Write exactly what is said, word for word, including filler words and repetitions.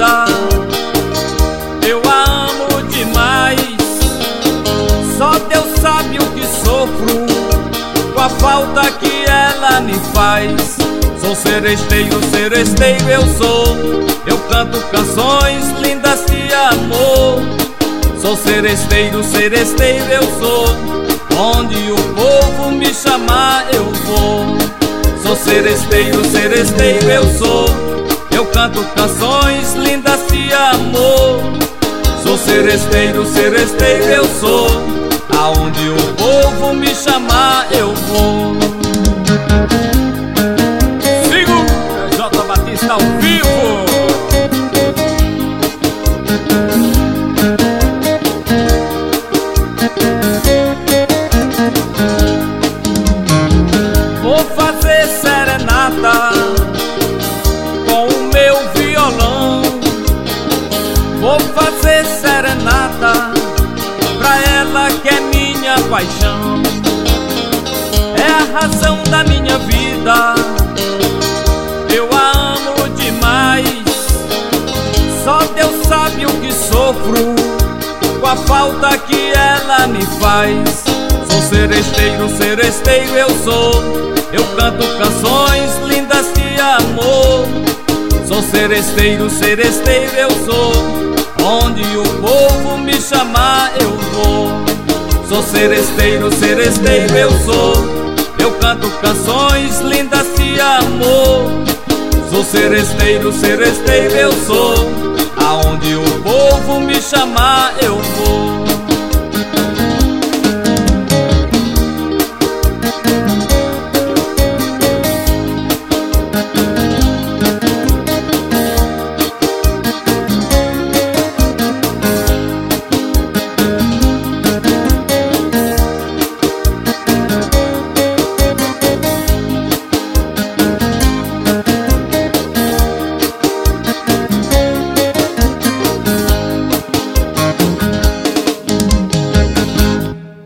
vida, eu a amo demais. Só Deus sabe o que sofro com a falta que ela me faz. Sou seresteiro, seresteiro eu sou. Eu canto canções lindas de amor. Sou seresteiro, seresteiro eu sou. Onde o povo me chamar eu vou. Sou seresteiro, seresteiro eu sou. Eu canto canções lindas de amor. Sou seresteiro, seresteiro eu sou. Aonde o povo me chamar eu vou. Sigo J. Batista ao vivo. Vou fazer serenata com o meu violão. Vou fazer serenata pra ela que é minha paixão. É a razão da minha vida, eu a amo demais. Só Deus sabe o que sofro com a falta que ela me faz. Sou seresteiro, seresteiro eu sou. Eu canto canções lindas de amor. Sou seresteiro, seresteiro eu sou. Onde o povo me chamar eu vou. Sou seresteiro, seresteiro eu sou. Eu canto canções lindas de amor. Sou seresteiro, seresteiro eu sou. Aonde o povo me chamar eu vou.